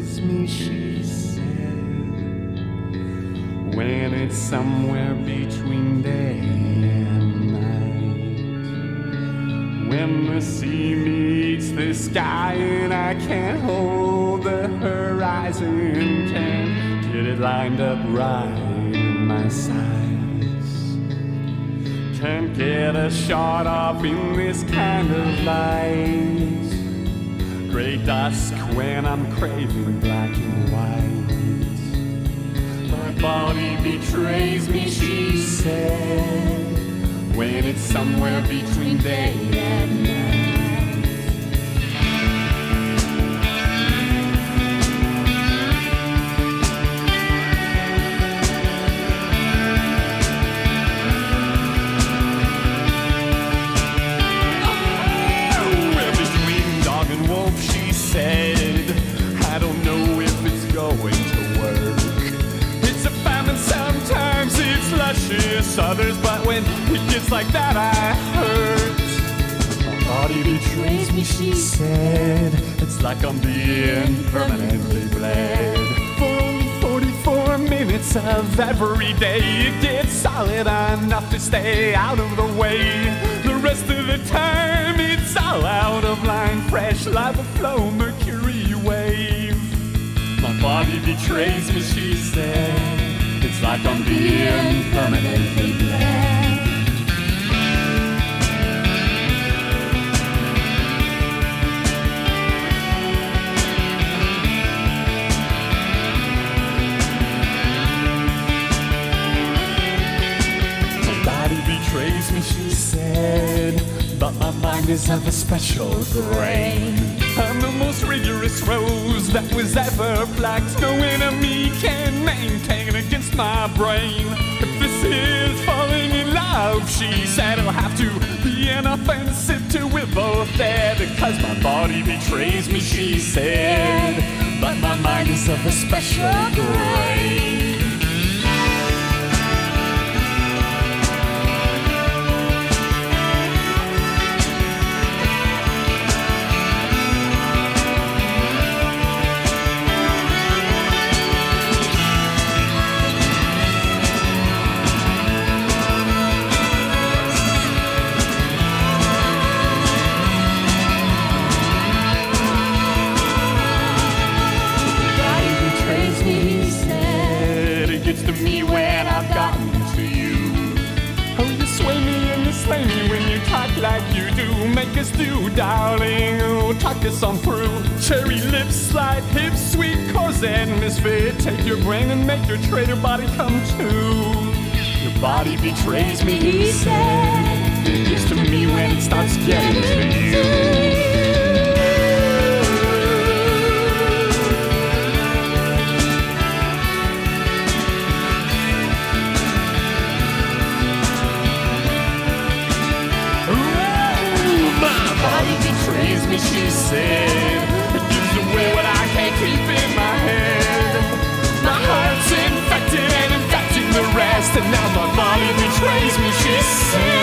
betrays me, she said, when it's somewhere between day and night. When the sea meets the sky and I can't hold the horizon, can't get it lined up right in my sights, can't get a shot off in this kind of light. Gray dusk when I'm craving black and white. My body betrays me, she said, when it's somewhere between day and night. I don't know if it's going to work. It's a famine, sometimes it's luscious, others, but when it gets like that I hurt. My body betrays me, she said, it's like I'm being permanently bled. For only 44 minutes of every day, it gets solid enough to stay out of the way. The rest of the time it's all out of line, fresh lava flow, mercury wave. My body betrays me, she said, it's like I'm being permanently bled. My body betrays me, she said, but my mind is of a special grain. I'm the most rigorous rose that was ever plucked. No enemy can maintain against my brain. If this is falling in love, she said, it'll have to be an offensive till we're both dead. Because my body betrays me, she said, but my mind is of a special grain. To me when I've gotten to you. Oh, you sway me and you slay me when you talk like you do. Make us do, darling, oh, talk us on through. Cherry lips, slide hips, sweet corset misfit. Take your brain and make your traitor body come to. Your body betrays me, he said. It gets to me when it starts getting to you. Betrays me, she said. It gives away what I can't keep in my head. My heart's infected and infecting the rest, and now my body betrays me, she said.